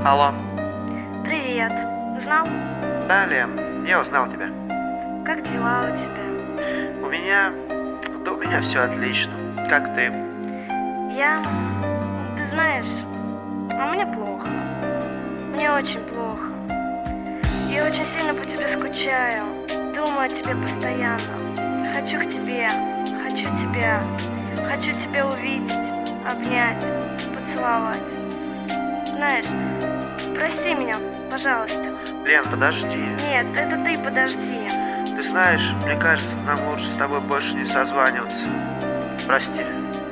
Алло. Привет. Узнал? Да, Лен, я узнал тебя. Как дела у тебя? У меня все отлично. Как ты? Ты знаешь, а мне плохо. Мне очень плохо. Я очень сильно по тебе скучаю. Думаю о тебе постоянно. Хочу к тебе. Хочу тебя. Хочу тебя увидеть, обнять, поцеловать. Знаешь, прости меня, пожалуйста. Лен, подожди. Нет, это ты подожди. Ты знаешь, мне кажется, нам лучше с тобой больше не созваниваться. Прости.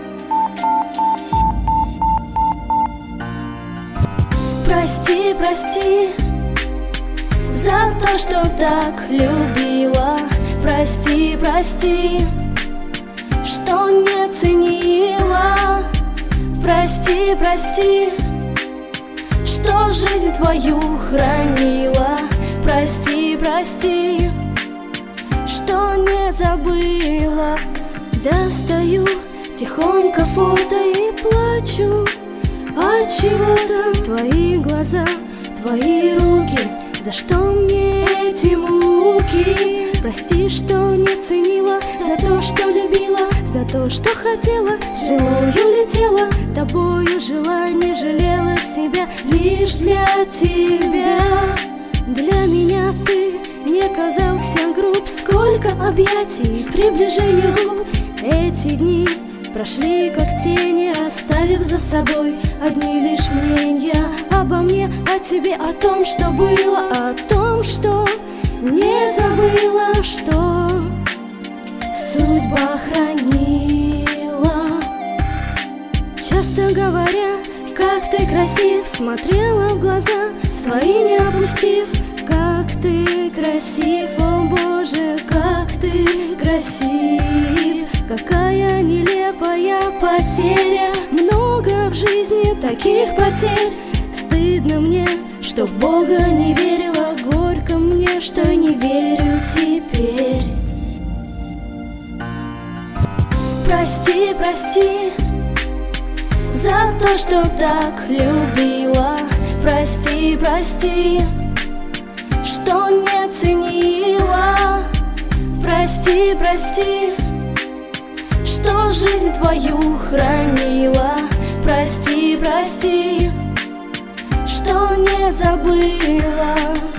Прости, прости за то, что так любила. Прости, прости, что не ценила. Прости, прости, что жизнь твою хранила. Прости, прости, что не забыла. Достаю тихонько фото и плачу. Отчего-то твои глаза, твои руки, за что мне эти муки? Прости, что не ценила, за то, что любила, за то, что хотела, стрелою летела, тобою жила, не жалела себя, лишь для тебя. Для меня ты не казался груб, сколько объятий, приближений губ. Эти дни прошли как тени, оставив за собой одни лишь мнения обо мне, о тебе, о том, что было, о том, что не забыла, что судьба хранила. Часто говоря, как ты красив, смотрела в глаза свои не опустив. Как ты красив, о Боже, как ты красив. Какая нелепая потеря, много в жизни таких потерь. Стыдно мне, что в Бога не верила, горько мне, что не верю теперь. Прости, прости за то, что так любила. Прости, прости, что не ценила. Прости, прости, что жизнь твою хранила. Прости, прости, что не забыла.